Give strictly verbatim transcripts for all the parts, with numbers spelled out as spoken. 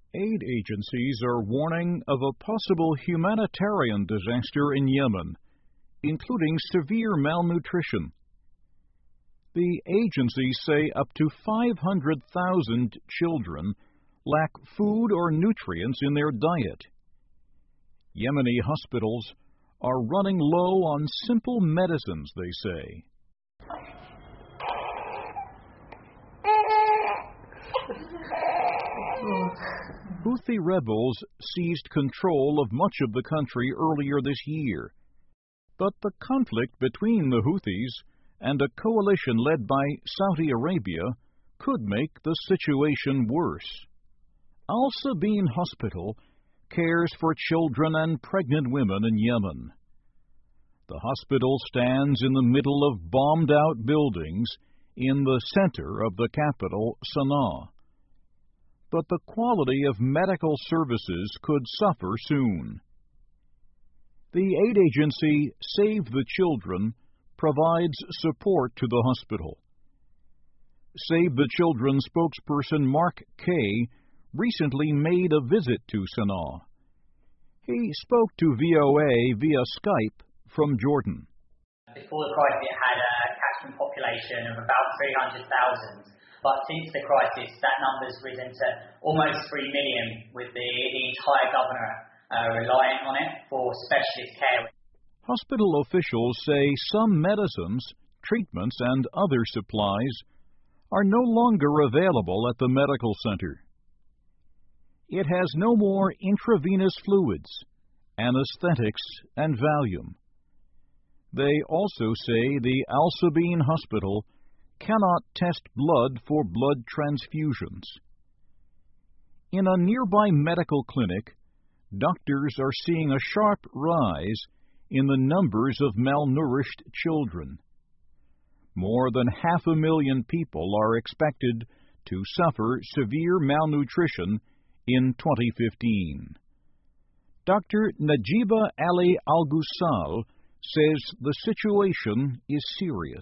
Aid agencies are warning of a possible humanitarian disaster in Yemen, including severe malnutrition. The agencies say up to five hundred thousand children lack food or nutrients in their diet. Yemeni hospitals are running low on simple medicines, they say. Houthi rebels seized control of much of the country earlier this year. But the conflict between the Houthis and a coalition led by Saudi Arabia could make the situation worse. Al Sabin Hospital cares for children and pregnant women in Yemen. The hospital stands in the middle of bombed-out buildings in the center of the capital, Sana'a. But the quality of medical services could suffer soon. The aid agency Save the Children provides support to the hospital. Save the Children spokesperson Mark Kay recently made a visit to Sana'a. He spoke to V O A via Skype from Jordan. Before the crisis, it had a catchment population of about three hundred thousand. But since the crisis, that number's risen to almost three million, with the, the entire governorate uh, relying on it for specialist care. Hospital officials say some medicines, treatments, and other supplies are no longer available at the medical center. It has no more intravenous fluids, anesthetics, and Valium. They also say the Al Sabin Hospital cannot test blood for blood transfusions. In a nearby medical clinic, doctors are seeing a sharp rise in the numbers of malnourished children. More than half a million people are expected to suffer severe malnutrition in twenty fifteen. Doctor Najiba Ali Al-Ghusal says the situation is serious.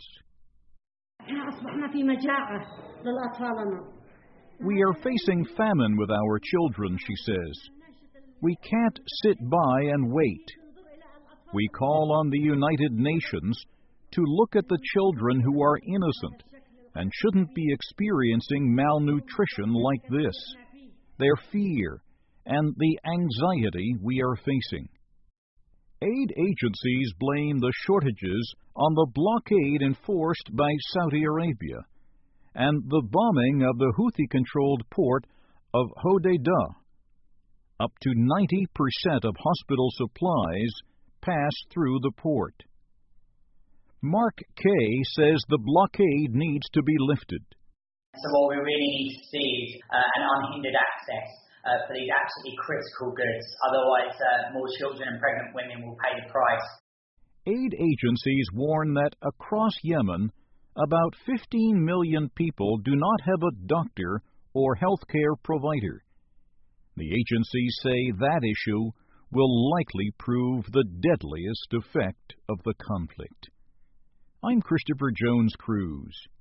We are facing famine with our children, she says. We can't sit by and wait. We call on the United Nations to look at the children who are innocent and shouldn't be experiencing malnutrition like this, their fear, and the anxiety we are facing. Aid agencies blame the shortages on the blockade enforced by Saudi Arabia and the bombing of the Houthi-controlled port of Hodeidah. Up to ninety percent of hospital supplies pass through the port. Mark Kay says the blockade needs to be lifted. So what we really need to see is uh, an unhindered access uh, for these absolutely critical goods. Otherwise, uh, more children and pregnant women will pay the price. Aid agencies warn that across Yemen, about fifteen million people do not have a doctor or health care provider. The agencies say that issue will likely prove the deadliest effect of the conflict. I'm Christopher Jones Cruz.